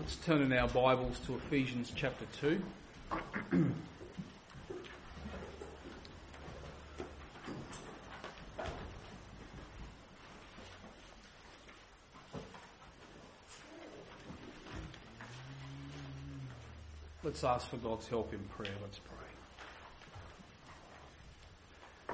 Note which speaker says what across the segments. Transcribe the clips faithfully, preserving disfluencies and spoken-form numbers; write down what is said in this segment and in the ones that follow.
Speaker 1: Let's turn in our Bibles to Ephesians chapter two. Let's ask for God's help in prayer. Let's pray.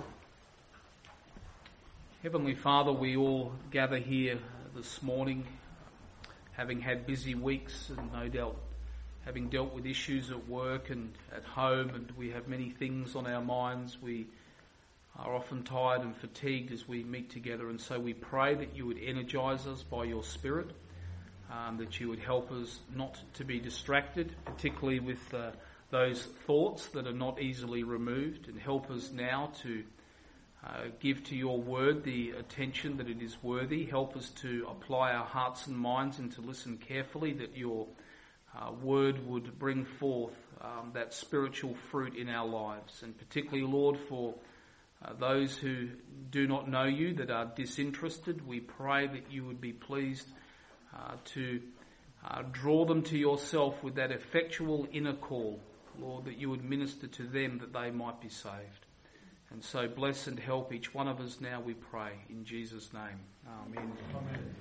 Speaker 1: Heavenly Father, we all gather here this morning, having had busy weeks and no doubt having dealt with issues at work and at home, and we have many things on our minds. We are often tired and fatigued as we meet together, and so we pray that you would energise us by your Spirit, um, that you would help us not to be distracted, particularly with uh, those thoughts that are not easily removed, and help us now to Uh, give to your word the attention that it is worthy. Help us to apply our hearts and minds and to listen carefully, that your uh, word would bring forth um, that spiritual fruit in our lives. And particularly, Lord, for uh, those who do not know you, that are disinterested, we pray that you would be pleased uh, to uh, draw them to yourself with that effectual inner call, Lord, that you would minister to them that they might be saved. And so bless and help each one of us now, we pray, in Jesus' name. Amen. Amen.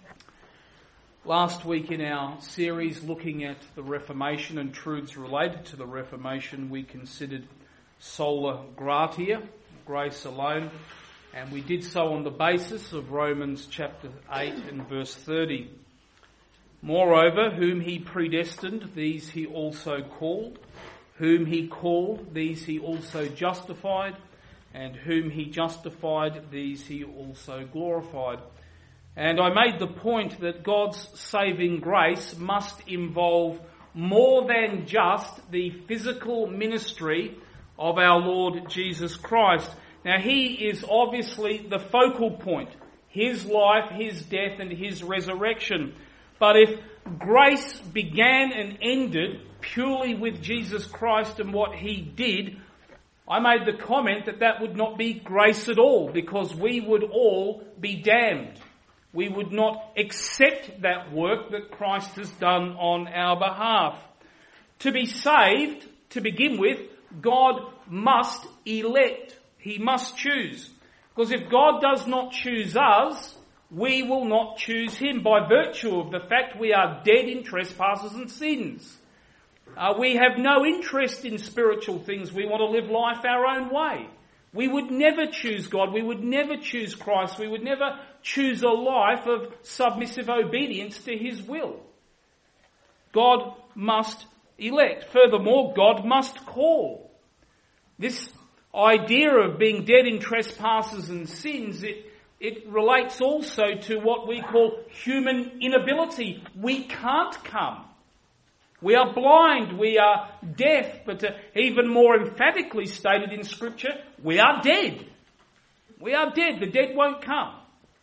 Speaker 1: Last week in our series looking at the Reformation and truths related to the Reformation, we considered sola gratia, grace alone, and we did so on the basis of Romans chapter eight and verse thirty. Moreover, whom he predestined, these he also called. Whom he called, these he also justified. And whom he justified, these he also glorified. And I made the point that God's saving grace must involve more than just the physical ministry of our Lord Jesus Christ. Now, he is obviously the focal point. His life, his death, and his resurrection. But if grace began and ended purely with Jesus Christ and what he did, I made the comment that that would not be grace at all, because we would all be damned. We would not accept that work that Christ has done on our behalf. To be saved, to begin with, God must elect. He must choose. Because if God does not choose us, we will not choose him by virtue of the fact we are dead in trespasses and sins. Uh, we have no interest in spiritual things. We want to live life our own way. We would never choose God. We would never choose Christ. We would never choose a life of submissive obedience to his will. God must elect. Furthermore, God must call. This idea of being dead in trespasses and sins, it, it relates also to what we call human inability. We can't come. We are blind, we are deaf, but uh, even more emphatically stated in Scripture, we are dead. We are dead. The dead won't come.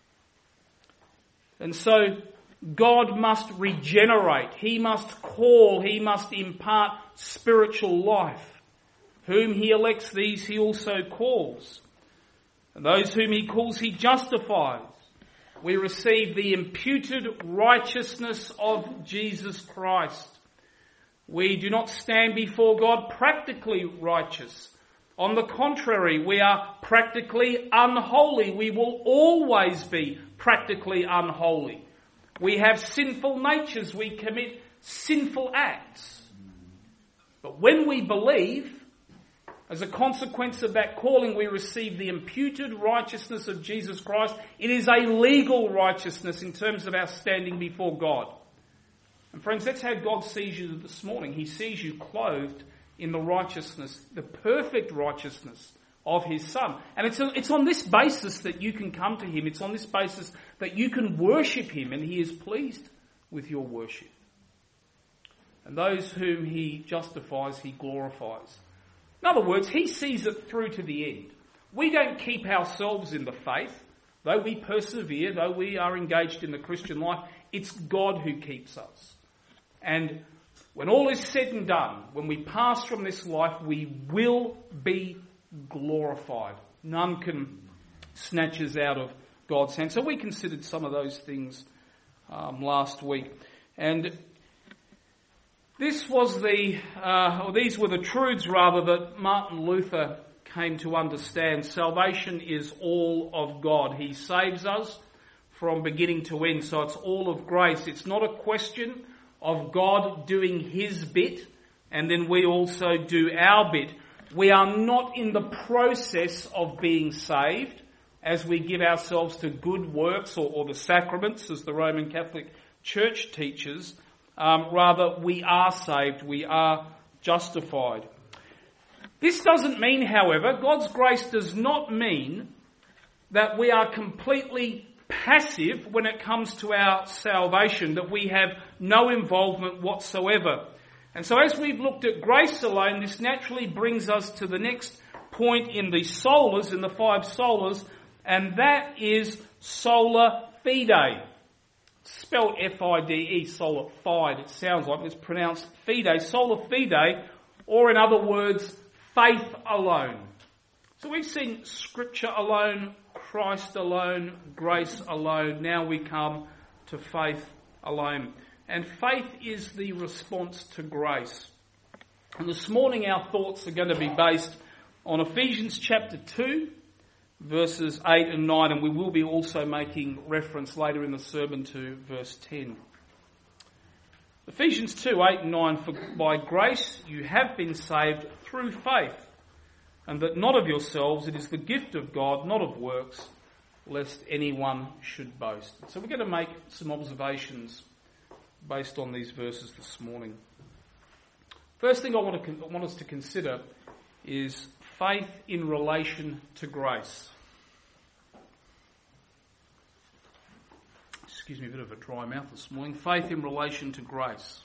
Speaker 1: And so God must regenerate. He must call. He must impart spiritual life. Whom he elects, these he also calls. And those whom he calls, he justifies. We receive the imputed righteousness of Jesus Christ. We do not stand before God practically righteous. On the contrary, we are practically unholy. We will always be practically unholy. We have sinful natures. We commit sinful acts. But when we believe, as a consequence of that calling, we receive the imputed righteousness of Jesus Christ. It is a legal righteousness in terms of our standing before God. And friends, that's how God sees you this morning. He sees you clothed in the righteousness, the perfect righteousness of his Son. And it's, a, it's on this basis that you can come to him. It's on this basis that you can worship him, and he is pleased with your worship. And those whom he justifies, he glorifies. In other words, he sees it through to the end. We don't keep ourselves in the faith, though we persevere, though we are engaged in the Christian life. It's God who keeps us. And when all is said and done, when we pass from this life, we will be glorified. None can snatch us out of God's hand. So we considered some of those things um, last week. And This was the, uh, or these were the truths rather that Martin Luther came to understand. Salvation is all of God. He saves us from beginning to end, so it's all of grace. It's not a question of God doing his bit and then we also do our bit. We are not in the process of being saved as we give ourselves to good works or, or the sacraments, as the Roman Catholic Church teaches. Um, rather, we are saved, we are justified. This doesn't mean, however, God's grace does not mean that we are completely passive when it comes to our salvation, that we have no involvement whatsoever. And so as we've looked at grace alone, this naturally brings us to the next point in the solas, in the five solas, and that is sola fide. Spelled F I D E, sola fide, it sounds like, it's pronounced fide, sola fide, or in other words, faith alone. So we've seen Scripture alone, Christ alone, grace alone. Now we come to faith alone. And faith is the response to grace. And this morning our thoughts are going to be based on Ephesians chapter two, verses eight and nine, and we will be also making reference later in the sermon to verse ten. Ephesians two, eight and nine, for by grace you have been saved through faith, and that not of yourselves, it is the gift of God, not of works, lest anyone should boast. So we're going to make some observations based on these verses this morning. First thing I want, to, I want us to consider is faith in relation to grace. Excuse me, a bit of a dry mouth this morning. Faith in relation to grace.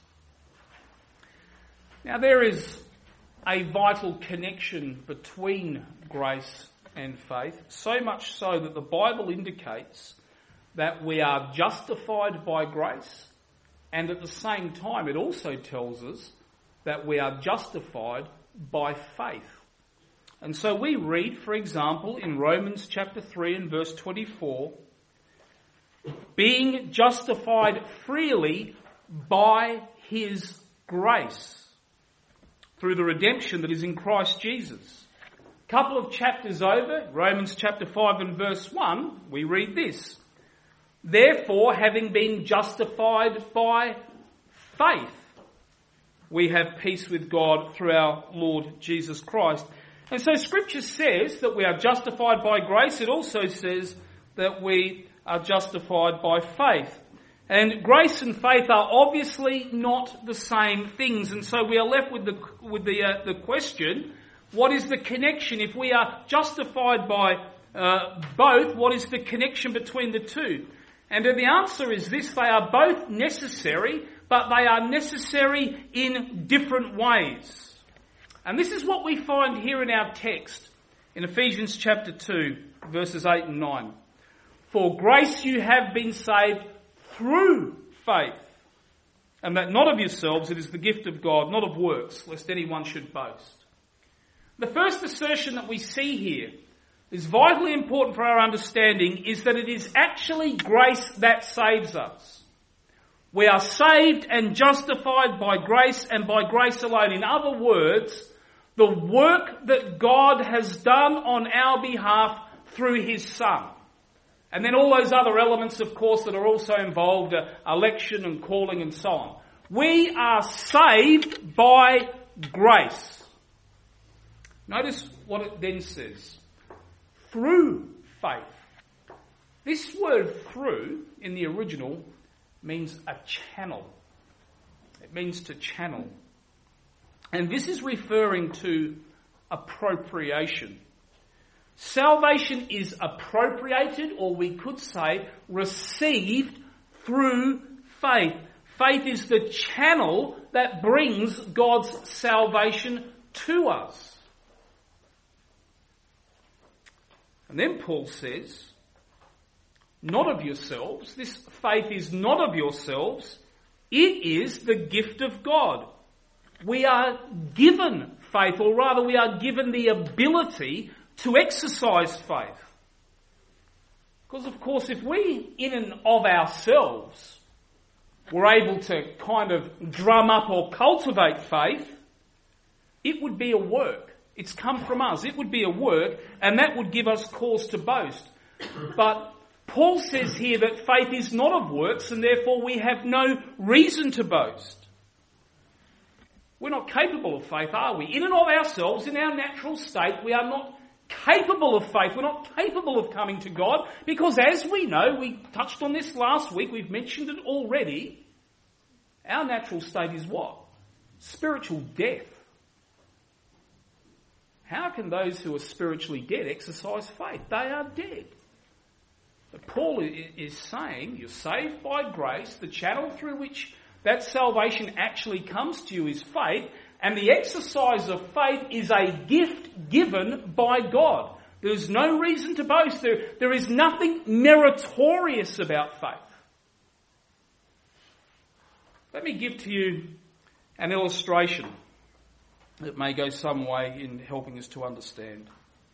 Speaker 1: Now there is a vital connection between grace and faith, so much so that the Bible indicates that we are justified by grace, and at the same time it also tells us that we are justified by faith. And so we read, for example, in Romans chapter three and verse twenty-four, being justified freely by his grace through the redemption that is in Christ Jesus. A couple of chapters over, Romans chapter five and verse one, we read this. Therefore, having been justified by faith, we have peace with God through our Lord Jesus Christ. And so Scripture says that we are justified by grace. It also says that we are justified by faith. And grace and faith are obviously not the same things. And so we are left with the with the uh, the question, what is the connection? If we are justified by uh, both, what is the connection between the two? And the answer is this: they are both necessary, but they are necessary in different ways. And this is what we find here in our text in Ephesians chapter two, verses eight and nine. For grace you have been saved through faith, and that not of yourselves, it is the gift of God, not of works, lest anyone should boast. The first assertion that we see here is vitally important for our understanding, is that it is actually grace that saves us. We are saved and justified by grace and by grace alone. In other words, the work that God has done on our behalf through his Son. And then all those other elements, of course, that are also involved, uh, election and calling and so on. We are saved by grace. Notice what it then says. Through faith. This word through in the original means a channel. It means to channel. And this is referring to appropriation. Salvation is appropriated, or we could say received through faith. Faith is the channel that brings God's salvation to us. And then Paul says, not of yourselves. This faith is not of yourselves. It is the gift of God. We are given faith, or rather we are given the ability to exercise faith. Because of course if we in and of ourselves were able to kind of drum up or cultivate faith, it would be a work. It's come from us. It would be a work, and that would give us cause to boast. But Paul says here that faith is not of works, and therefore we have no reason to boast. We're not capable of faith, are we? In and of ourselves, in our natural state, we are not capable of faith. We're not capable of coming to God, because as we know, we touched on this last week, we've mentioned it already, our natural state is what? Spiritual death. How can those who are spiritually dead exercise faith? They are dead. But Paul is saying you're saved by grace. The channel through which that salvation actually comes to you is faith, and the exercise of faith is a gift given by God. There's no reason to boast. There, there is nothing meritorious about faith. Let me give to you an illustration that may go some way in helping us to understand.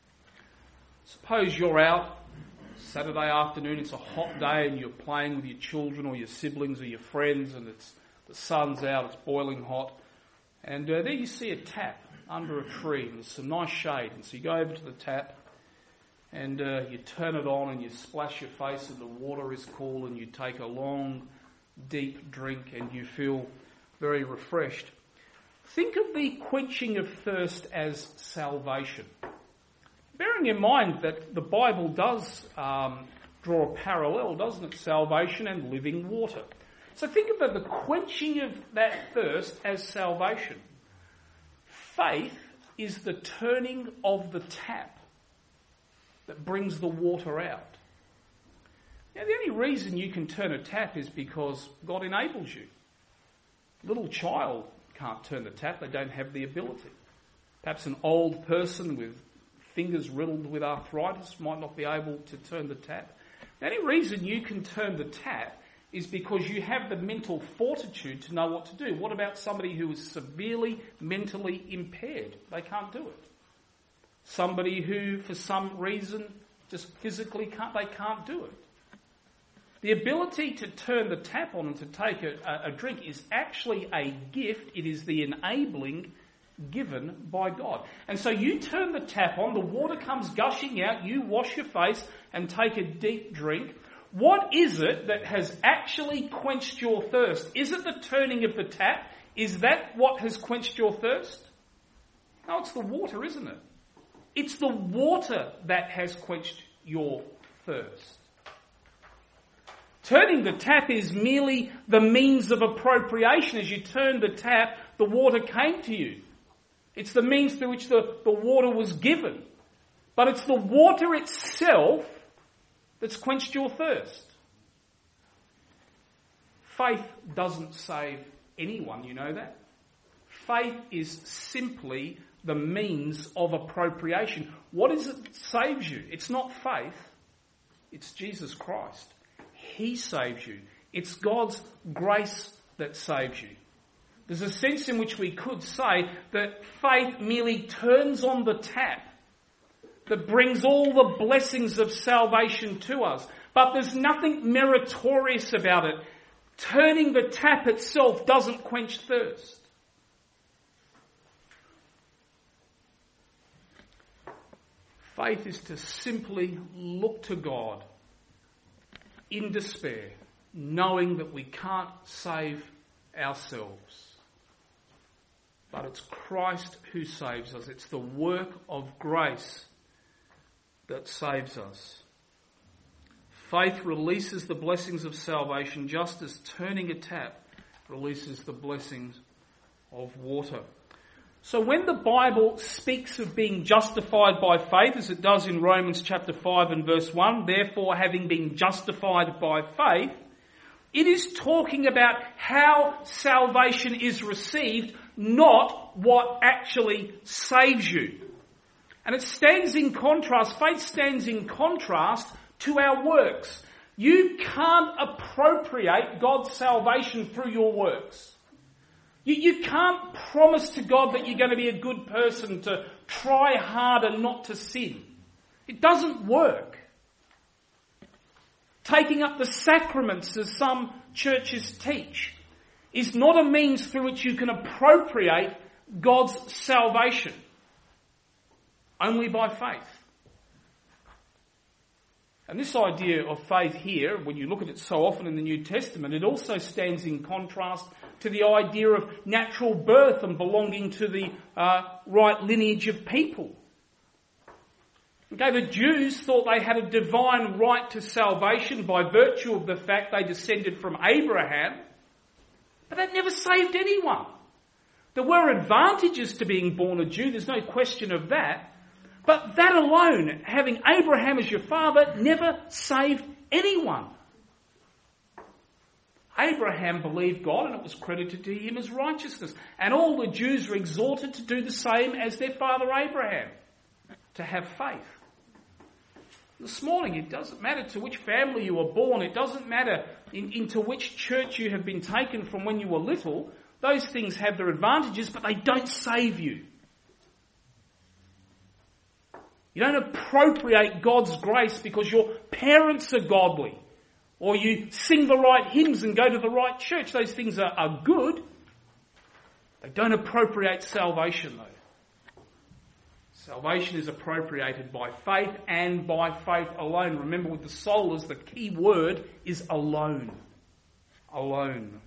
Speaker 1: Suppose you're out Saturday afternoon, it's a hot day and you're playing with your children or your siblings or your friends, and it's the sun's out, it's boiling hot, and uh, there you see a tap under a tree and there's some nice shade, and so you go over to the tap and uh, you turn it on and you splash your face and the water is cool and you take a long deep drink and you feel very refreshed. Think of the quenching of thirst as salvation. Bearing in mind that the Bible does um, draw a parallel, doesn't it? Salvation and living water. So think of the quenching of that thirst as salvation. Faith is the turning of the tap that brings the water out. Now, the only reason you can turn a tap is because God enables you. A little child can't turn the tap, they don't have the ability. Perhaps an old person with fingers riddled with arthritis might not be able to turn the tap. The only reason you can turn the tap is because you have the mental fortitude to know what to do. What about somebody who is severely mentally impaired? They can't do it. Somebody who, for some reason, just physically can't, they can't do it. The ability to turn the tap on and to take a, a drink is actually a gift. It is the enabling given by God. And so you turn the tap on, the water comes gushing out, you wash your face and take a deep drink. What is it that has actually quenched your thirst? Is it the turning of the tap? Is that what has quenched your thirst? No, it's the water, isn't it? It's the water that has quenched your thirst. Turning the tap is merely the means of appropriation. As you turned the tap, the water came to you. It's the means through which the, the water was given. But it's the water itself that's quenched your thirst. Faith doesn't save anyone, you know that? Faith is simply the means of appropriation. What is it that saves you? It's not faith, it's Jesus Christ. He saves you. It's God's grace that saves you. There's a sense in which we could say that faith merely turns on the tap that brings all the blessings of salvation to us. But there's nothing meritorious about it. Turning the tap itself doesn't quench thirst. Faith is to simply look to God in despair, knowing that we can't save ourselves. But it's Christ who saves us. It's the work of grace that saves us. Faith releases the blessings of salvation just as turning a tap releases the blessings of water. So when the Bible speaks of being justified by faith, as it does in Romans chapter five and verse one, therefore having been justified by faith, it is talking about how salvation is received, not what actually saves you. And it stands in contrast, faith stands in contrast to our works. You can't appropriate God's salvation through your works. You, you can't promise to God that you're going to be a good person, to try harder not to sin. It doesn't work. Taking up the sacraments, as some churches teach is not a means through which you can appropriate God's salvation. Only by faith. And this idea of faith here, when you look at it so often in the New Testament, it also stands in contrast to the idea of natural birth and belonging to the uh, right lineage of people. Okay, the Jews thought they had a divine right to salvation by virtue of the fact they descended from Abraham, but that never saved anyone. There were advantages to being born a Jew, there's no question of that. But that alone, having Abraham as your father, never saved anyone. Abraham believed God and it was credited to him as righteousness. And all the Jews were exhorted to do the same as their father Abraham, to have faith. This morning, it doesn't matter to which family you were born, it doesn't matter in, into which church you have been taken from when you were little. Those things have their advantages, but they don't save you. You don't appropriate God's grace because your parents are godly, or you sing the right hymns and go to the right church. Those things are, are good. They don't appropriate salvation, though. Salvation is appropriated by faith and by faith alone. Remember, with the solas, the key word is alone. Alone.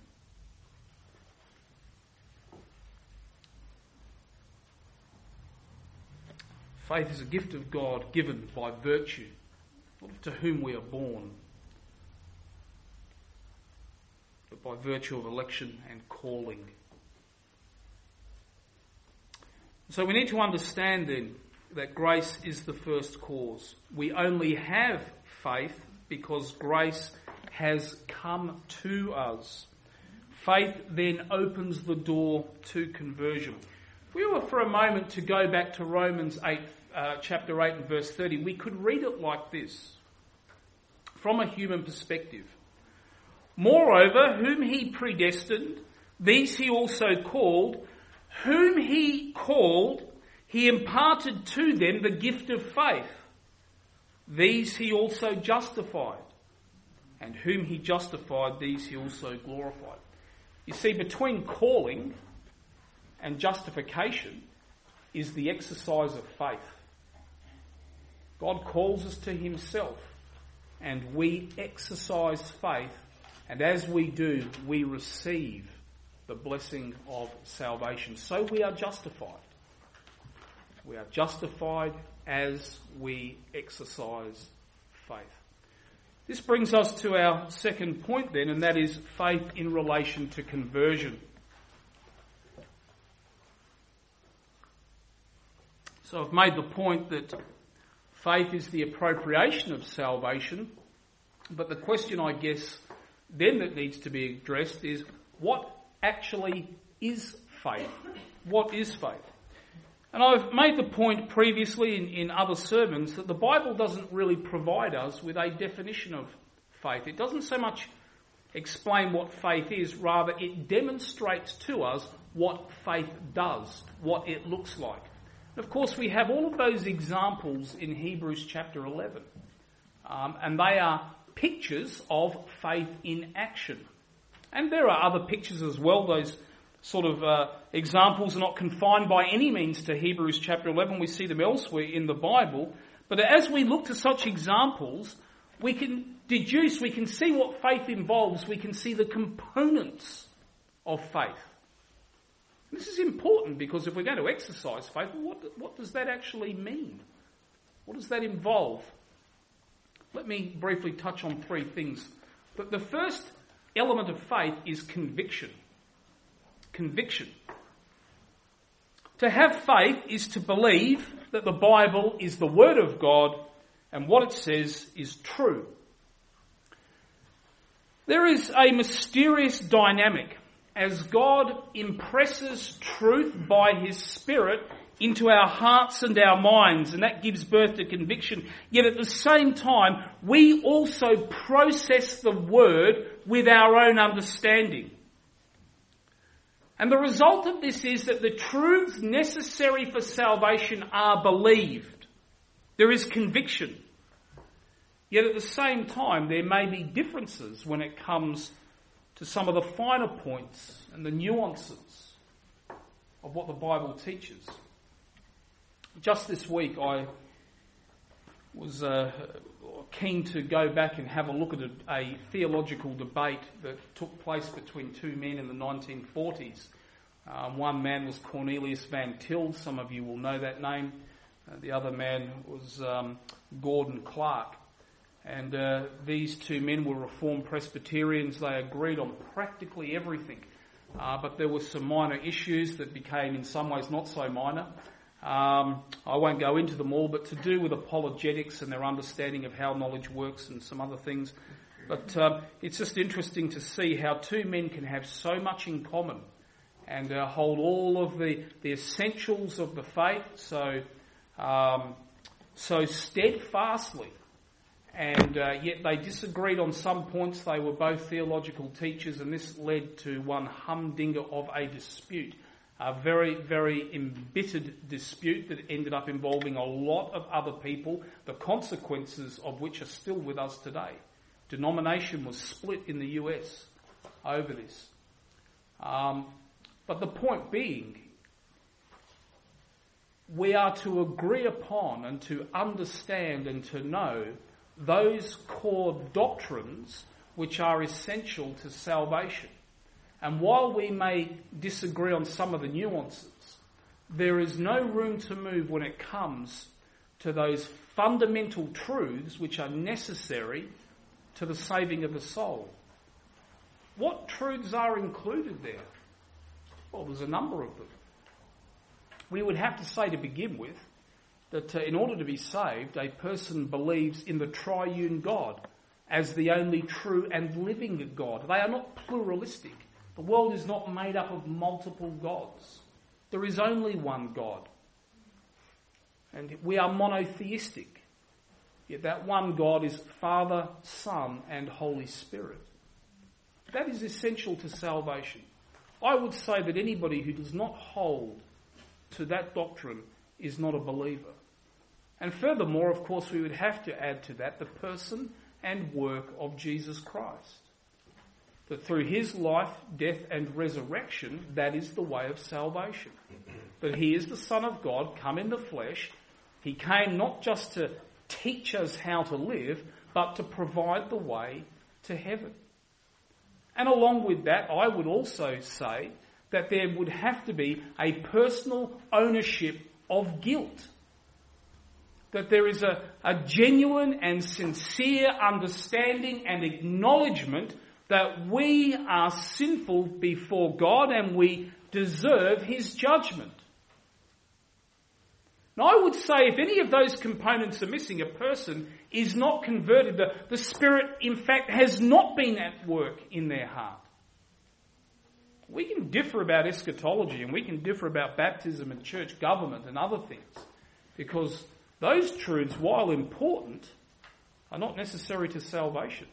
Speaker 1: Faith is a gift of God given by virtue, not to whom we are born, but by virtue of election and calling. So we need to understand then that grace is the first cause. We only have faith because grace has come to us. Faith then opens the door to conversion. If we were for a moment to go back to Romans eight, uh, chapter eight and verse thirty, we could read it like this, from a human perspective. Moreover, whom he predestined, these he also called. Whom he called, he imparted to them the gift of faith. These he also justified. And whom he justified, these he also glorified. You see, between calling and justification is the exercise of faith. God calls us to himself, and we exercise faith, and as we do, we receive the blessing of salvation. So we are justified. We are justified as we exercise faith. This brings us to our second point then, and that is faith in relation to conversion. So I've made the point that faith is the appropriation of salvation, but the question, I guess, then that needs to be addressed is, what actually is faith? What is faith? And I've made the point previously in, in other sermons that the Bible doesn't really provide us with a definition of faith. It doesn't so much explain what faith is, rather it demonstrates to us what faith does, what it looks like. And of course, we have all of those examples in Hebrews chapter eleven, um, and they are pictures of faith in action. And there are other pictures as well. Those sort of uh, examples are not confined by any means to Hebrews chapter eleven. We see them elsewhere in the Bible. But as we look to such examples, we can deduce, we can see what faith involves. We can see the components of faith. This is important because if we're going to exercise faith, what, what does that actually mean? What does that involve? Let me briefly touch on three things. But the first element of faith is conviction. Conviction. To have faith is to believe that the Bible is the Word of God and what it says is true. There is a mysterious dynamic as God impresses truth by His Spirit into our hearts and our minds, and that gives birth to conviction. Yet at the same time, we also process the Word with our own understanding. And the result of this is that the truths necessary for salvation are believed. There is conviction. Yet at the same time, there may be differences when it comes to some of the finer points and the nuances of what the Bible teaches. Just this week I was uh, keen to go back and have a look at a, a theological debate that took place between two men in the nineteen forties. Um, one man was Cornelius Van Til, some of you will know that name. Uh, the other man was um, Gordon Clark. And uh, these two men were Reformed Presbyterians. They agreed on practically everything. Uh, but there were some minor issues that became in some ways not so minor. Um, I won't go into them all, but to do with apologetics and their understanding of how knowledge works and some other things. But uh, it's just interesting to see how two men can have so much in common and uh, hold all of the, the essentials of the faith so, um, so steadfastly. And uh, yet they disagreed on some points. They were both theological teachers, and this led to one humdinger of a dispute. A very, very embittered dispute that ended up involving a lot of other people, the consequences of which are still with us today. Denomination was split in the U S over this. Um, but the point being, we are to agree upon and to understand and to know those core doctrines which are essential to salvation. And while we may disagree on some of the nuances, there is no room to move when it comes to those fundamental truths which are necessary to the saving of the soul. What truths are included there? Well, there's a number of them. We would have to say to begin with that uh, in order to be saved, a person believes in the triune God as the only true and living God. They are not pluralistic. The world is not made up of multiple gods. There is only one God. And we are monotheistic. Yet that one God is Father, Son, and Holy Spirit. That is essential to salvation. I would say that anybody who does not hold to that doctrine is not a believer. And furthermore, of course, we would have to add to that the person and work of Jesus Christ. That through his life, death and resurrection, that is the way of salvation. That he is the Son of God, come in the flesh. He came not just to teach us how to live, but to provide the way to heaven. And along with that, I would also say that there would have to be a personal ownership of guilt. That there is a, a genuine and sincere understanding and acknowledgement that we are sinful before God and we deserve his judgment. Now I would say if any of those components are missing, a person is not converted. The, the Spirit, in fact, has not been at work in their heart. We can differ about eschatology and we can differ about baptism and church government and other things, because those truths, while important, are not necessary to salvation.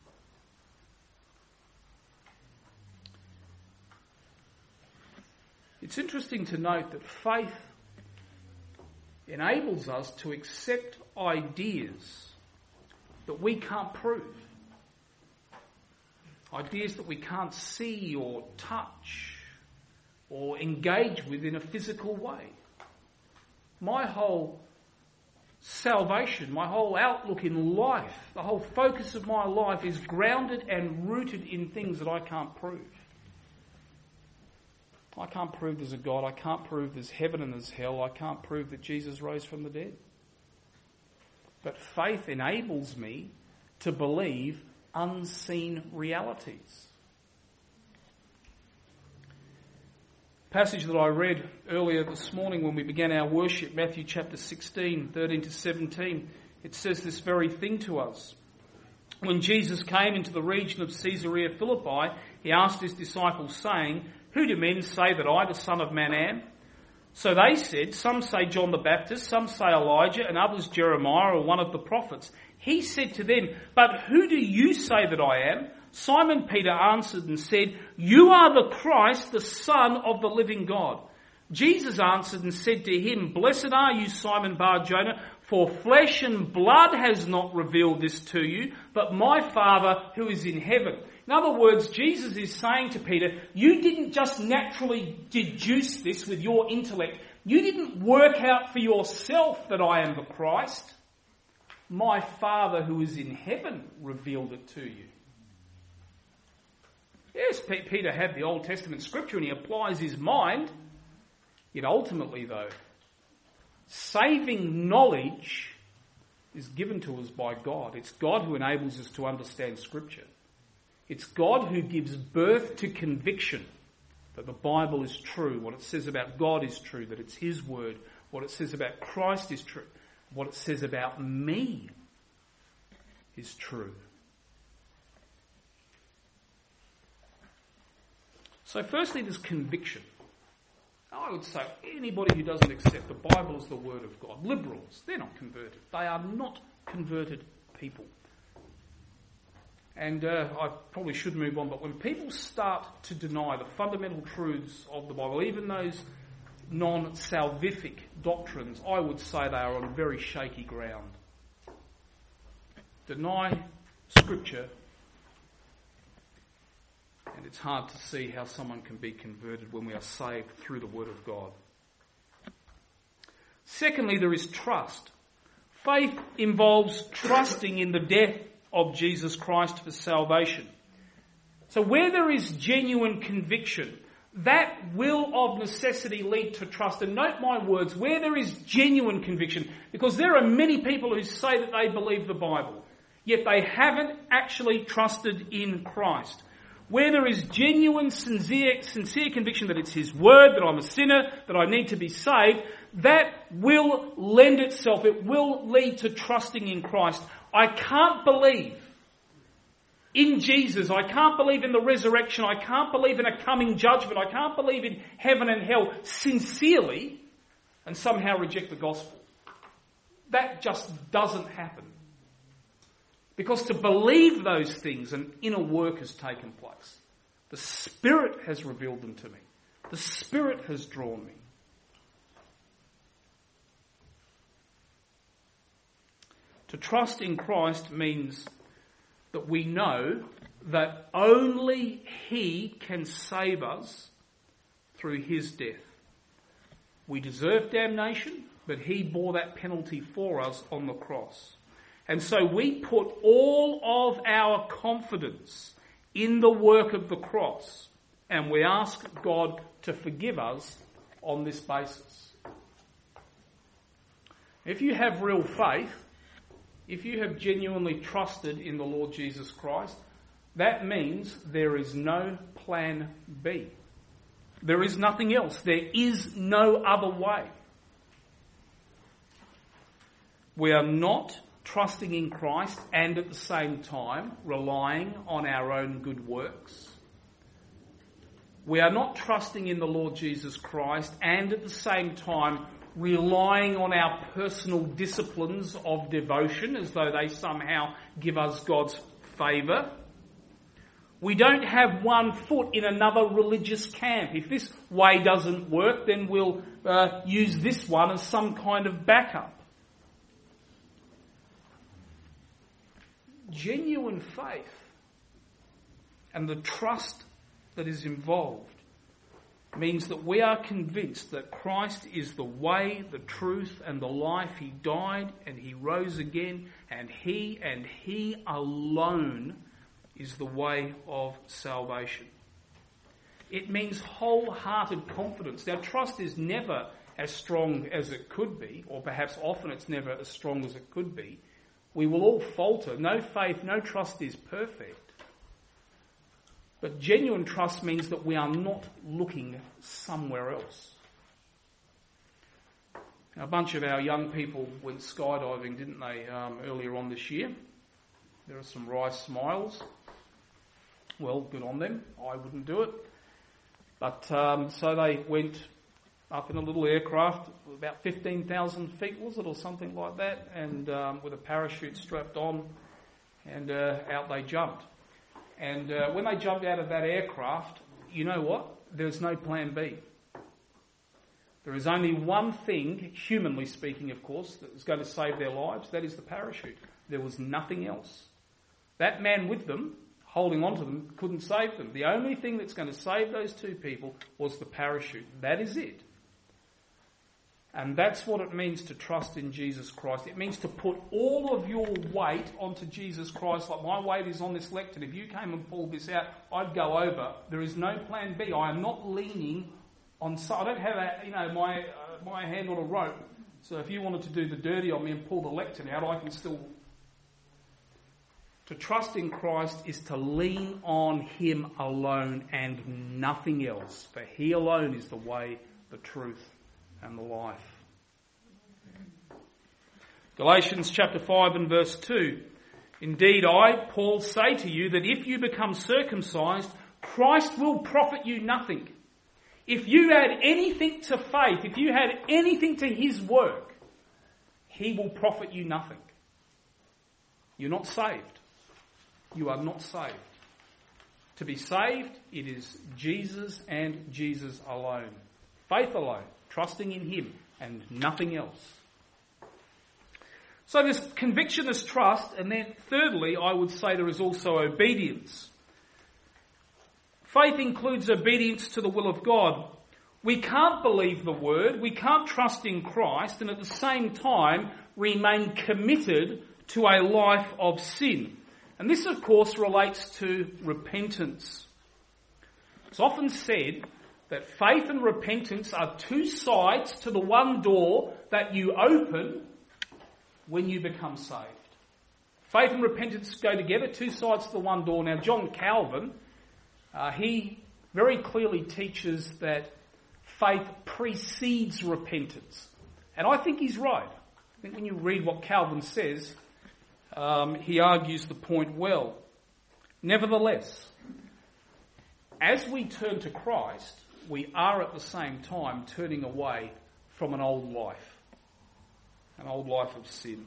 Speaker 1: It's interesting to note that faith enables us to accept ideas that we can't prove. Ideas that we can't see or touch or engage with in a physical way. My whole salvation, my whole outlook in life, the whole focus of my life is grounded and rooted in things that I can't prove. I can't prove there's a God. I can't prove there's heaven and there's hell. I can't prove that Jesus rose from the dead. But faith enables me to believe unseen realities. Passage that I read earlier this morning when we began our worship, Matthew chapter sixteen, thirteen to seventeen, it says this very thing to us. When Jesus came into the region of Caesarea Philippi, he asked his disciples, saying, "Who do men say that I, the Son of Man, am?" So they said, "Some say John the Baptist, some say Elijah, and others Jeremiah or one of the prophets." He said to them, "But who do you say that I am?" Simon Peter answered and said, "You are the Christ, the Son of the living God." Jesus answered and said to him, "Blessed are you, Simon Bar-Jonah, for flesh and blood has not revealed this to you, but my Father who is in heaven. In other words, Jesus is saying to Peter, you didn't just naturally deduce this with your intellect. You didn't work out for yourself that I am the Christ. My Father who is in heaven revealed it to you. Yes, P- Peter had the Old Testament scripture and he applies his mind. Yet ultimately, though, saving knowledge is given to us by God. It's God who enables us to understand scripture. It's God who gives birth to conviction that the Bible is true. What it says about God is true, that it's his word. What it says about Christ is true. What it says about me is true. So firstly, there's conviction. I would say anybody who doesn't accept the Bible as the word of God, liberals, they're not converted. They are not converted people. And uh, I probably should move on, but when people start to deny the fundamental truths of the Bible, even those non-salvific doctrines, I would say they are on very shaky ground. Deny Scripture, and it's hard to see how someone can be converted when we are saved through the Word of God. Secondly, there is trust. Faith involves trusting in the death of Jesus Christ for salvation. So where there is genuine conviction, that will of necessity lead to trust. And note my words, where there is genuine conviction, because there are many people who say that they believe the Bible, yet they haven't actually trusted in Christ. Where there is genuine, sincere, sincere conviction that it's his word, that I'm a sinner, that I need to be saved, that will lend itself, it will lead to trusting in Christ. I can't believe in Jesus. I can't believe in the resurrection. I can't believe in a coming judgment. I can't believe in heaven and hell sincerely and somehow reject the gospel. That just doesn't happen. Because to believe those things, an inner work has taken place. The Spirit has revealed them to me. The Spirit has drawn me. To trust in Christ means that we know that only he can save us through his death. We deserve damnation, but he bore that penalty for us on the cross. And so we put all of our confidence in the work of the cross, and we ask God to forgive us on this basis. If you have real faith, if you have genuinely trusted in the Lord Jesus Christ, that means there is no plan B. There is nothing else. There is no other way. We are not trusting in Christ and at the same time relying on our own good works. We are not trusting in the Lord Jesus Christ and at the same time relying on our personal disciplines of devotion as though they somehow give us God's favour. We don't have one foot in another religious camp. If this way doesn't work, then we'll uh, use this one as some kind of backup. Genuine faith and the trust that is involved means that we are convinced that Christ is the way, the truth, and the life. He died and he rose again, and he and he alone is the way of salvation. It means wholehearted confidence. Now, trust is never as strong as it could be, or perhaps often it's never as strong as it could be. We will all falter. No faith, no trust is perfect. But genuine trust means that we are not looking somewhere else. Now, a bunch of our young people went skydiving, didn't they, um, earlier on this year? There are some wry smiles. Well, good on them. I wouldn't do it. But um, so they went up in a little aircraft, about fifteen thousand feet, was it, or something like that, and um, with a parachute strapped on, and uh, out they jumped. And uh, when they jumped out of that aircraft, you know what? There's no plan B. There is only one thing, humanly speaking, of course, that is going to save their lives. That is the parachute. There was nothing else. That man with them, holding on to them couldn't save them. The only thing that's going to save those two people was the parachute. That is it. And that's what it means to trust in Jesus Christ. It means to put all of your weight onto Jesus Christ. Like my weight is on this lectern. If you came and pulled this out, I'd go over. There is no plan B. I am not leaning on. So I don't have a, you know, my uh, my hand on a rope. So if you wanted to do the dirty on me and pull the lectern out, I can still. To trust in Christ is to lean on Him alone and nothing else. For He alone is the way, the truth, and the life. Galatians chapter five and verse two. Indeed, I, Paul, say to you that if you become circumcised, Christ will profit you nothing. If you add anything to faith, if you add anything to His work, He will profit you nothing. You're not saved. You are not saved. To be saved, it is Jesus and Jesus alone. Faith alone, trusting in Him and nothing else. So there's conviction as trust, and then thirdly, I would say there is also obedience. Faith includes obedience to the will of God. We can't believe the word, we can't trust in Christ, and at the same time remain committed to a life of sin. And this, of course, relates to repentance. It's often said that faith and repentance are two sides to the one door that you open when you become saved. Faith and repentance go together, two sides to the one door. Now, John Calvin, uh, he very clearly teaches that faith precedes repentance. And I think he's right. I think when you read what Calvin says, Um, he argues the point well. Nevertheless, as we turn to Christ, we are at the same time turning away from an old life, an old life of sin.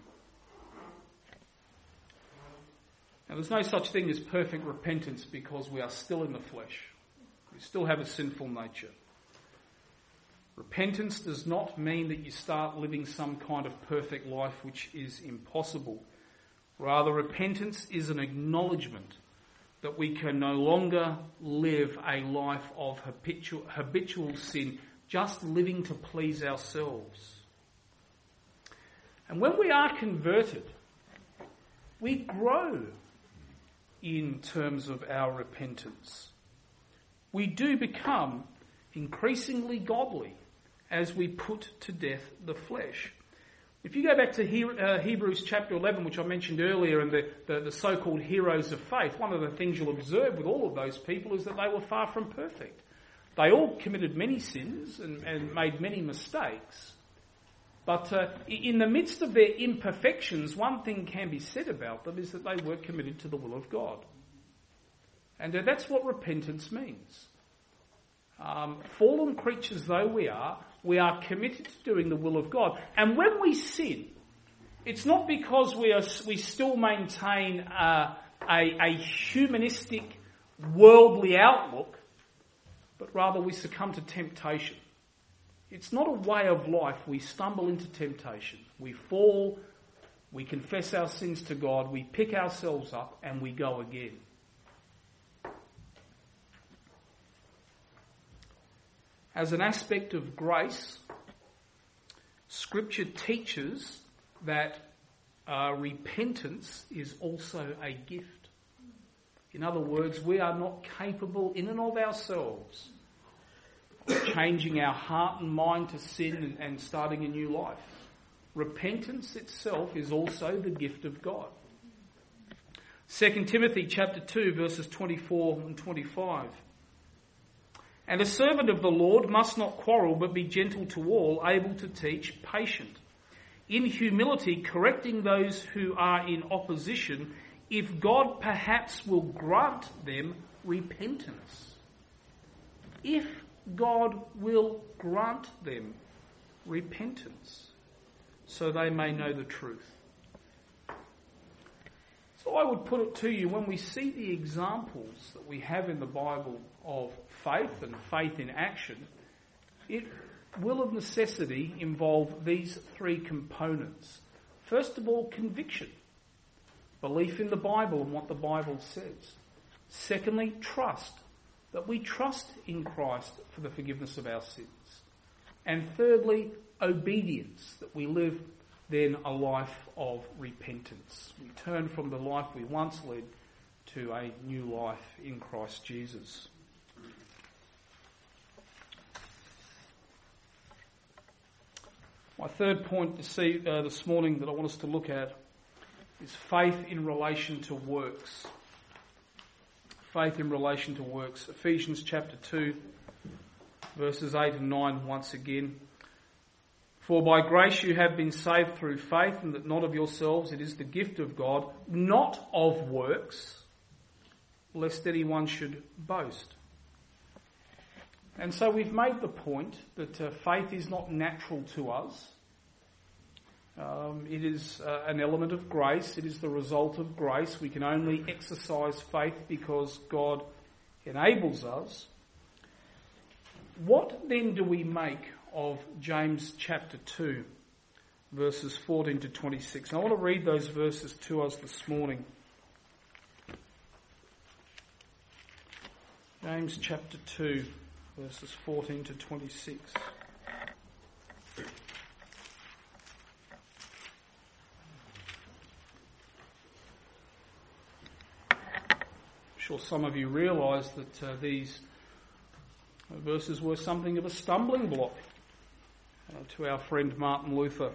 Speaker 1: Now, there's no such thing as perfect repentance because we are still in the flesh. We still have a sinful nature. Repentance does not mean that you start living some kind of perfect life, which is impossible. Rather, repentance is an acknowledgement that we can no longer live a life of habitual, habitual sin, just living to please ourselves. And when we are converted, we grow in terms of our repentance. We do become increasingly godly as we put to death the flesh. If you go back to Hebrews chapter eleven, which I mentioned earlier, and the, the, the so-called heroes of faith, one of the things you'll observe with all of those people is that they were far from perfect. They all committed many sins and, and made many mistakes. But uh, in the midst of their imperfections, one thing can be said about them is that they were committed to the will of God. And uh, that's what repentance means. Um, fallen creatures though we are, we are committed to doing the will of God. And when we sin, it's not because we are we still maintain a, a, a humanistic, worldly outlook, but rather we succumb to temptation. It's not a way of life. We stumble into temptation. We fall, we confess our sins to God, we pick ourselves up, and we go again. As an aspect of grace, Scripture teaches that uh, repentance is also a gift. In other words, we are not capable in and of ourselves of changing our heart and mind to sin and, and starting a new life. Repentance itself is also the gift of God. Second Timothy chapter two, verses twenty-four and twenty-five. And a servant of the Lord must not quarrel, but be gentle to all, able to teach, patient, in humility correcting those who are in opposition, if God perhaps will grant them repentance. If God will grant them repentance, so they may know the truth. So I would put it to you, when we see the examples that we have in the Bible of faith and faith in action, it will of necessity involve these three components. First of all, conviction. Belief in the Bible and what the Bible says. Secondly, trust. That we trust in Christ for the forgiveness of our sins. And thirdly, obedience. That we live then a life of repentance. We turn from the life we once led to a new life in Christ Jesus. My third point to see uh, this morning that I want us to look at is faith in relation to works. Faith in relation to works. Ephesians chapter two, verses eight and nine once again. For by grace you have been saved through faith, and that not of yourselves, it is the gift of God, not of works, lest anyone should boast. And so we've made the point that uh, faith is not natural to us. Um, it is uh, an element of grace. It is the result of grace. We can only exercise faith because God enables us. What then do we make of James chapter two, verses fourteen to twenty-six? I want to read those verses to us this morning. James chapter two, verses fourteen to twenty-six. I'm sure some of you realise that uh, these verses were something of a stumbling block uh, to our friend Martin Luther.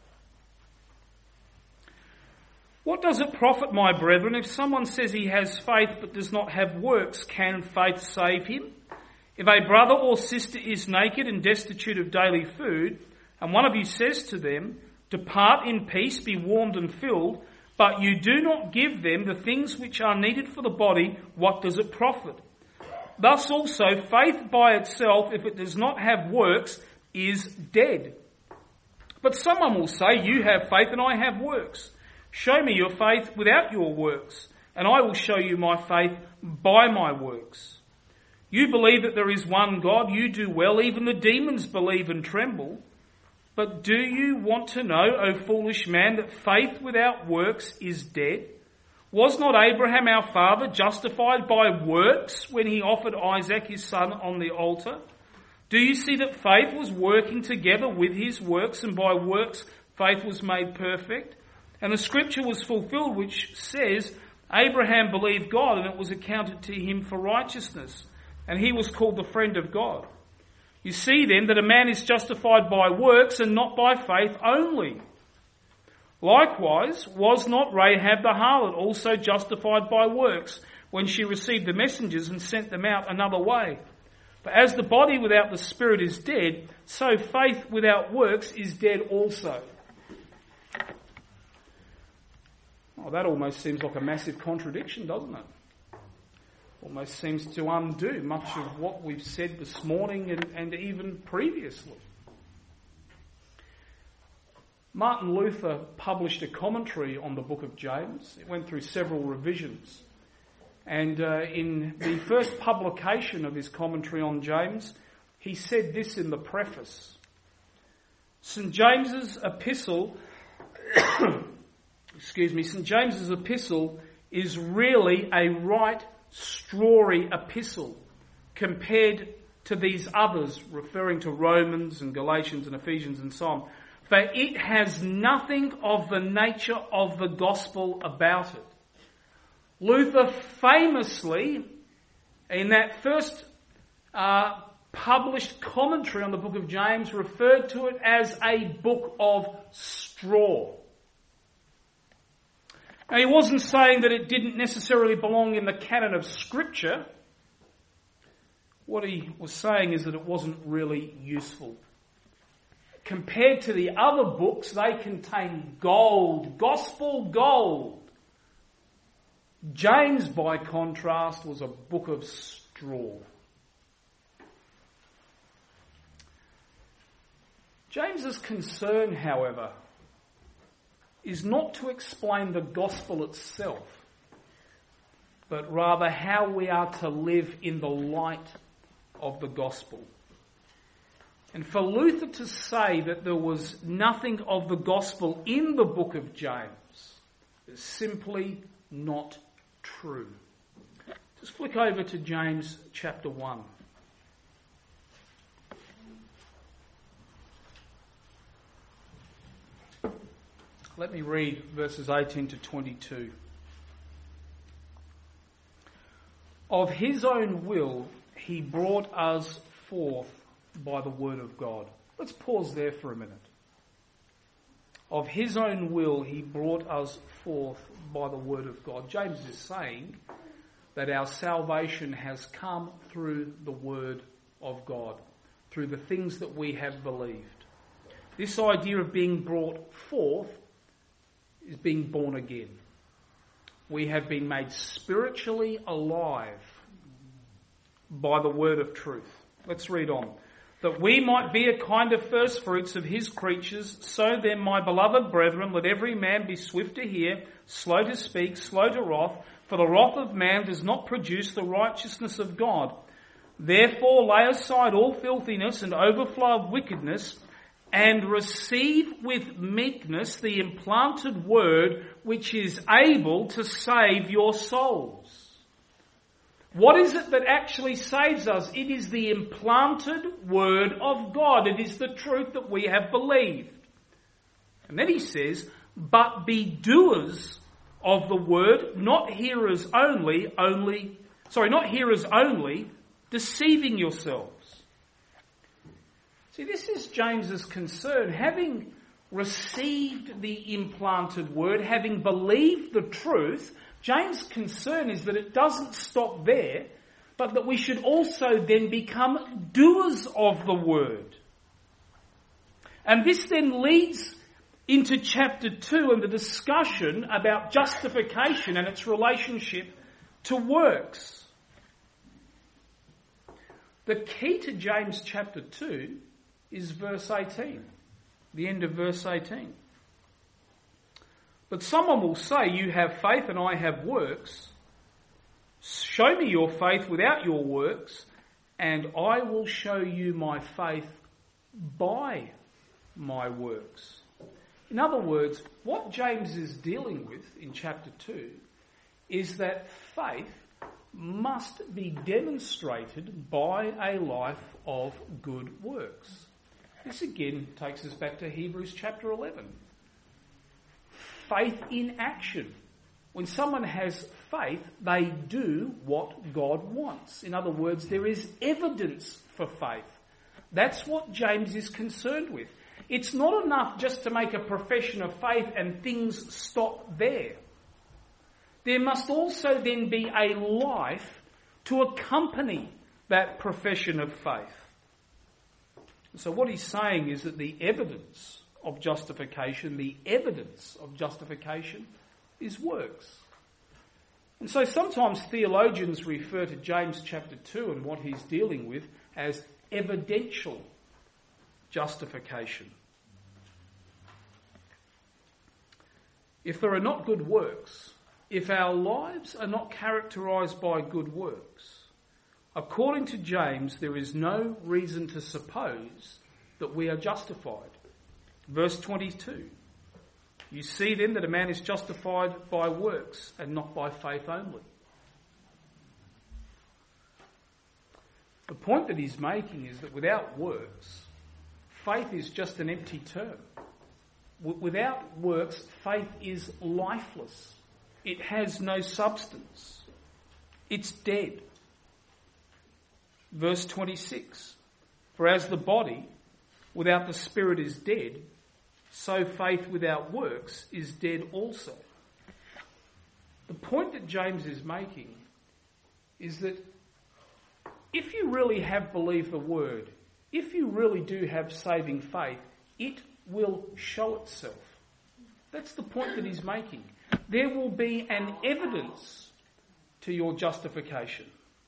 Speaker 1: What does it profit, my brethren, if someone says he has faith but does not have works? Can faith save him? If a brother or sister is naked and destitute of daily food, and one of you says to them, depart in peace, be warmed and filled, but you do not give them the things which are needed for the body, what does it profit? Thus also, faith by itself, if it does not have works, is dead. But someone will say, you have faith and I have works. Show me your faith without your works, and I will show you my faith by my works. You believe that there is one God, you do well, even the demons believe and tremble. But do you want to know, O foolish man, that faith without works is dead? Was not Abraham our father justified by works when he offered Isaac his son on the altar? Do you see that faith was working together with his works, and by works faith was made perfect? And the scripture was fulfilled which says, Abraham believed God and it was accounted to him for righteousness, and he was called the friend of God. You see then that a man is justified by works and not by faith only. Likewise, was not Rahab the harlot also justified by works when she received the messengers and sent them out another way? For as the body without the spirit is dead, so faith without works is dead also. Oh, that almost seems like a massive contradiction, doesn't it? Almost seems to undo much of what we've said this morning and, and even previously. Martin Luther published a commentary on the book of James. It went through several revisions. And uh, in the first publication of his commentary on James, he said this in the preface. Saint James's epistle, excuse me, Saint James's epistle is really a right strawy epistle compared to these others, referring to Romans and Galatians and Ephesians and so on. For it has nothing of the nature of the gospel about it. Luther famously, in that first uh, published commentary on the book of James, referred to it as a book of straw. Now, he wasn't saying that it didn't necessarily belong in the canon of Scripture. What he was saying is that it wasn't really useful. Compared to the other books, they contain gold, gospel gold. James, by contrast, was a book of straw. James's concern, however, is not to explain the gospel itself, but rather how we are to live in the light of the gospel. And for Luther to say that there was nothing of the gospel in the book of James is simply not true. Just flick over to James chapter one. Let me read verses eighteen to twenty-two. Of his own will he brought us forth by the word of God. Let's pause there for a minute. Of his own will he brought us forth by the word of God. James is saying that our salvation has come through the word of God, through the things that we have believed. This idea of being brought forth is being born again. We have been made spiritually alive by the word of truth. Let's read on. That we might be a kind of first fruits of his creatures, so then, my beloved brethren, let every man be swift to hear, slow to speak, slow to wrath, for the wrath of man does not produce the righteousness of God. Therefore lay aside all filthiness and overflow of wickedness, and receive with meekness the implanted word which is able to save your souls. What is it that actually saves us? It is the implanted word of God. It is the truth that we have believed. And then he says, but be doers of the word, not hearers only, only, sorry, not hearers only, deceiving yourselves. See, this is James's concern. Having received the implanted word, having believed the truth, James' concern is that it doesn't stop there, but that we should also then become doers of the word. And this then leads into chapter two and the discussion about justification and its relationship to works. The key to James chapter two is verse eighteen, the end of verse eighteen. But someone will say, you have faith and I have works. Show me your faith without your works, and I will show you my faith by my works. In other words, what James is dealing with in chapter two is that faith must be demonstrated by a life of good works. This again takes us back to Hebrews chapter eleven. Faith in action. When someone has faith, they do what God wants. In other words, there is evidence for faith. That's what James is concerned with. It's not enough just to make a profession of faith and things stop there. There must also then be a life to accompany that profession of faith. So what he's saying is that the evidence of justification, the evidence of justification is works. And so sometimes theologians refer to James chapter two and what he's dealing with as evidential justification. If there are not good works, if our lives are not characterised by good works, according to James, there is no reason to suppose that we are justified. Verse twenty-two. You see then that a man is justified by works and not by faith only. The point that he's making is that without works, faith is just an empty term. W- without works, faith is lifeless. It has no substance. It's dead. Verse twenty-six. For as the body without the spirit is dead, so faith without works is dead also. The point that James is making is that if you really have believed the word, if you really do have saving faith, it will show itself. That's the point that he's making. There will be an evidence to your justification.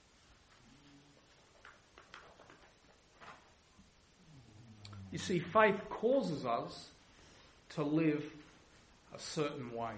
Speaker 1: You see, faith causes us to live a certain way.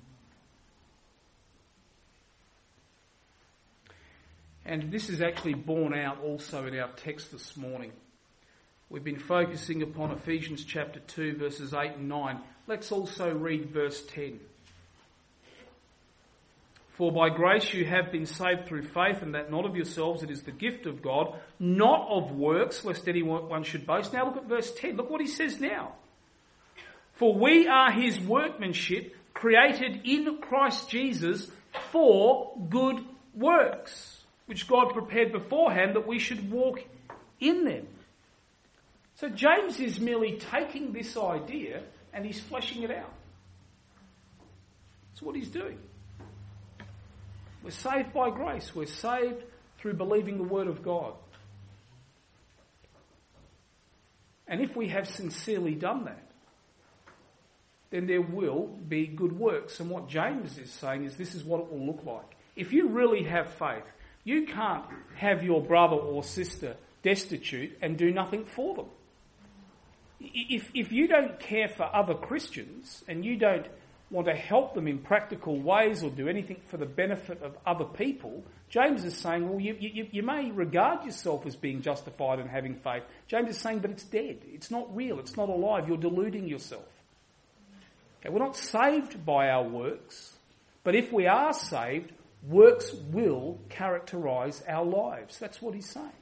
Speaker 1: And this is actually borne out also in our text this morning. We've been focusing upon Ephesians chapter two, verses eight and nine. Let's also read verse ten. For by grace you have been saved through faith, and that not of yourselves, it is the gift of God, not of works, lest anyone should boast. Now look at verse ten. Look what he says now. For we are his workmanship, created in Christ Jesus for good works, which God prepared beforehand that we should walk in them. So James is merely taking this idea and he's fleshing it out. That's what he's doing. We're saved by grace. We're saved through believing the word of God. And if we have sincerely done that, then there will be good works. And what James is saying is this is what it will look like. If you really have faith, you can't have your brother or sister destitute and do nothing for them. If, if you don't care for other Christians and you don't want to help them in practical ways or do anything for the benefit of other people, James is saying, well, you, you, you may regard yourself as being justified and having faith. James is saying, but it's dead. It's not real. It's not alive. You're deluding yourself. Okay, we're not saved by our works, but if we are saved, works will characterise our lives. That's what he's saying.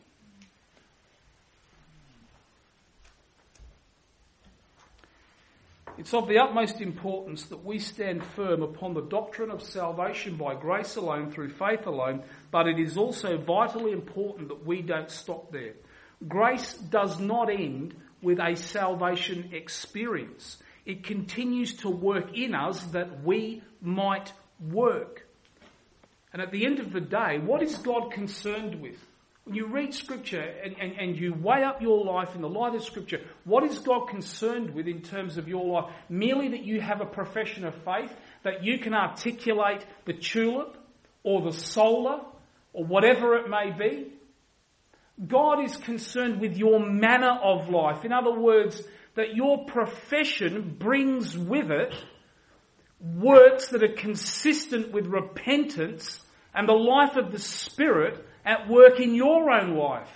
Speaker 1: It's of the utmost importance that we stand firm upon the doctrine of salvation by grace alone, through faith alone, but it is also vitally important that we don't stop there. Grace does not end with a salvation experience. It continues to work in us that we might work. And at the end of the day, what is God concerned with? When you read Scripture and, and, and you weigh up your life in the light of Scripture, what is God concerned with in terms of your life? Merely that you have a profession of faith, that you can articulate the tulip or the solar or whatever it may be? God is concerned with your manner of life. In other words, that your profession brings with it works that are consistent with repentance and the life of the Spirit at work in your own life.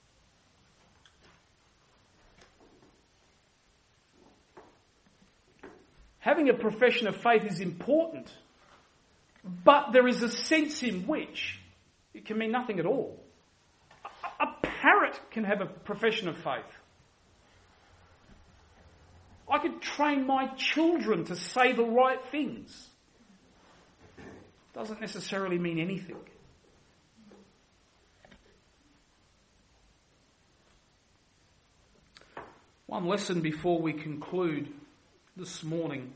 Speaker 1: Having a profession of faith is important, but there is a sense in which it can mean nothing at all. A parrot can have a profession of faith. I could train my children to say the right things. Doesn't necessarily mean anything. One lesson before we conclude this morning.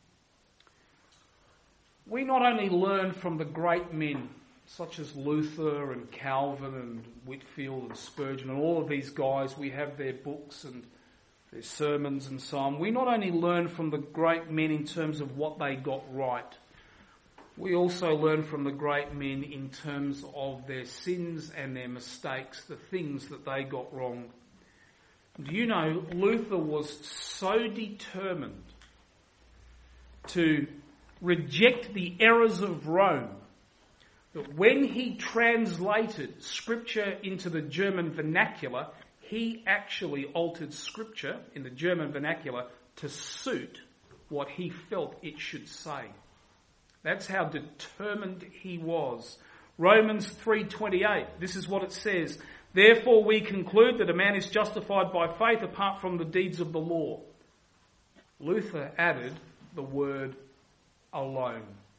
Speaker 1: We not only learn from the great men such as Luther and Calvin and Whitfield and Spurgeon and all of these guys, we have their books and their sermons and so on. We not only learn from the great men in terms of what they got right, we also learn from the great men in terms of their sins and their mistakes, the things that they got wrong. Do you know, Luther was so determined to reject the errors of Rome that when he translated Scripture into the German vernacular, he actually altered Scripture in the German vernacular to suit what he felt it should say. That's how determined he was. Romans three twenty-eight, this is what it says. Therefore we conclude that a man is justified by faith apart from the deeds of the law. Luther added the word alone.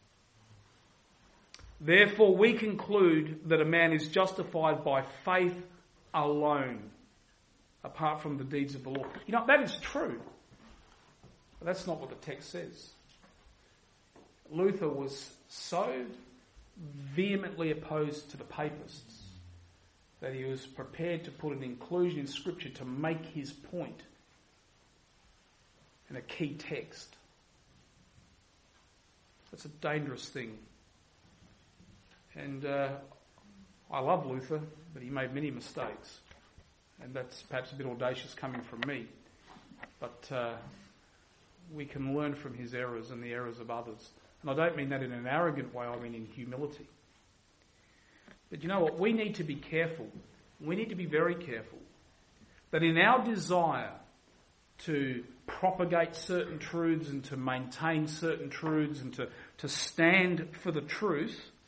Speaker 1: Therefore we conclude that a man is justified by faith alone, apart from the deeds of the law. You know, that is true. But that's not what the text says. Luther was so vehemently opposed to the papists that he was prepared to put an inclusion in Scripture to make his point in a key text. That's a dangerous thing. And uh, I love Luther, but he made many mistakes. And that's perhaps a bit audacious coming from me. But uh, we can learn from his errors and the errors of others. And I don't mean that in an arrogant way, I mean in humility. But you know what? We need to be careful. We need to be very careful that in our desire to propagate certain truths and to maintain certain truths and to, to stand for the truth,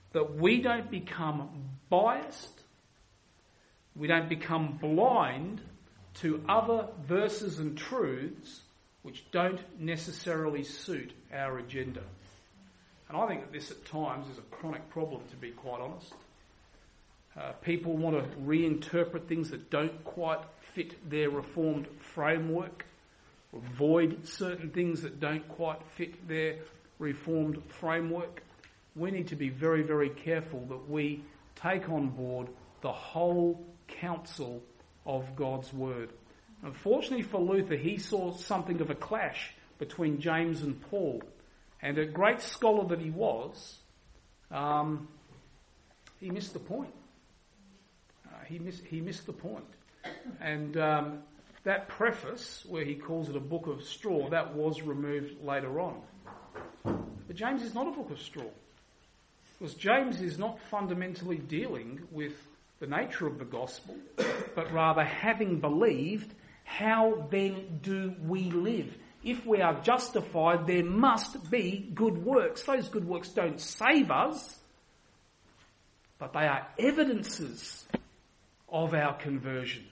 Speaker 1: that we don't become biased, we don't become blind to other verses and truths which don't necessarily suit our agenda. And I think that this at times is a chronic problem, to be quite honest. Uh, people want to reinterpret things that don't quite fit their reformed framework, or avoid certain things that don't quite fit their reformed framework. We need to be very, very careful that we take on board the whole counsel of God's word. Unfortunately for Luther, he saw something of a clash between James and Paul. And a great scholar that he was, um, he missed the point. Uh, he, miss, he missed the point. And um, that preface, where he calls it a book of straw, that was removed later on. But James is not a book of straw. Because James is not fundamentally dealing with the nature of the gospel, but rather, having believed, how then do we live? If we are justified, there must be good works. Those good works don't save us, but they are evidences of our conversion.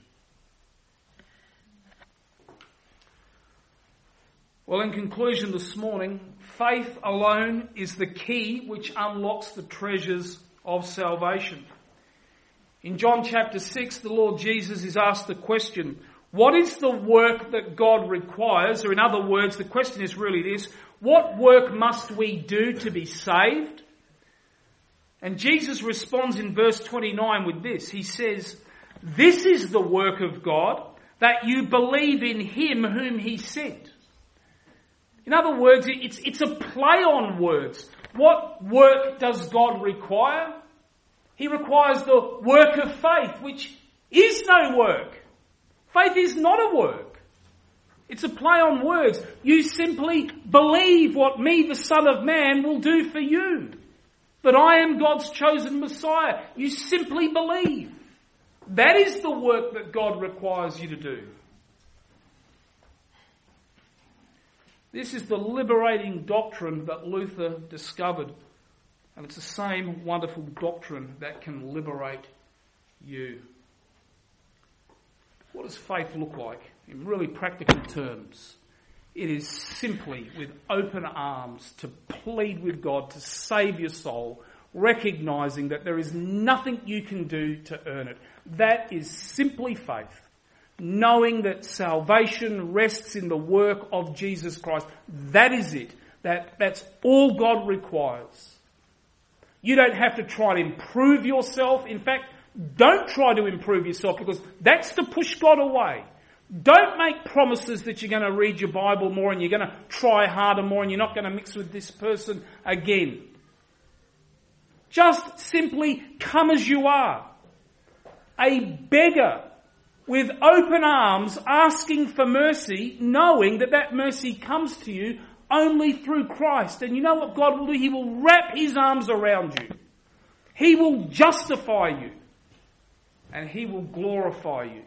Speaker 1: Well, in conclusion this morning, faith alone is the key which unlocks the treasures of salvation. In John chapter six, the Lord Jesus is asked the question, what is the work that God requires? Or in other words, the question is really this, what work must we do to be saved? And Jesus responds in verse twenty-nine with this. He says, this is the work of God, that you believe in him whom he sent. In other words, it's, it's a play on words. What work does God require? He requires the work of faith, which is no work. Faith is not a work. It's a play on words. You simply believe what me, the Son of Man, will do for you. That I am God's chosen Messiah. You simply believe. That is the work that God requires you to do. This is the liberating doctrine that Luther discovered. And it's the same wonderful doctrine that can liberate you. What does faith look like in really practical terms? It is simply with open arms to plead with God to save your soul, recognising that there is nothing you can do to earn it. That is simply faith. Knowing that salvation rests in the work of Jesus Christ. That is it. That, that's all God requires. You don't have to try to improve yourself. In fact, don't try to improve yourself, because that's to push God away. Don't make promises that you're going to read your Bible more and you're going to try harder more and you're not going to mix with this person again. Just simply come as you are. A beggar with open arms asking for mercy, knowing that that mercy comes to you only through Christ. And you know what God will do? He will wrap his arms around you. He will justify you. And he will glorify you.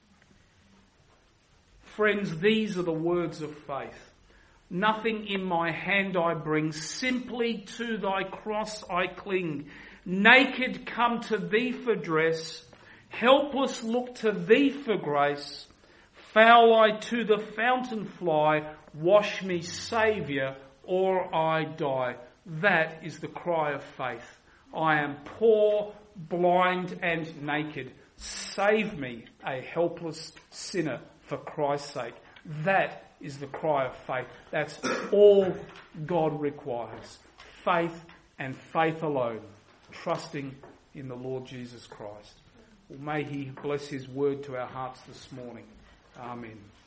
Speaker 1: Friends, these are the words of faith. Nothing in my hand I bring, simply to thy cross I cling. Naked come to thee for dress, helpless look to thee for grace. Foul I to the fountain fly, wash me, Saviour, or I die. That is the cry of faith. I am poor, blind and naked. Save me, a helpless sinner, for Christ's sake. That is the cry of faith. That's all God requires. Faith and faith alone. Trusting in the Lord Jesus Christ. Well, may he bless his word to our hearts this morning. Amen.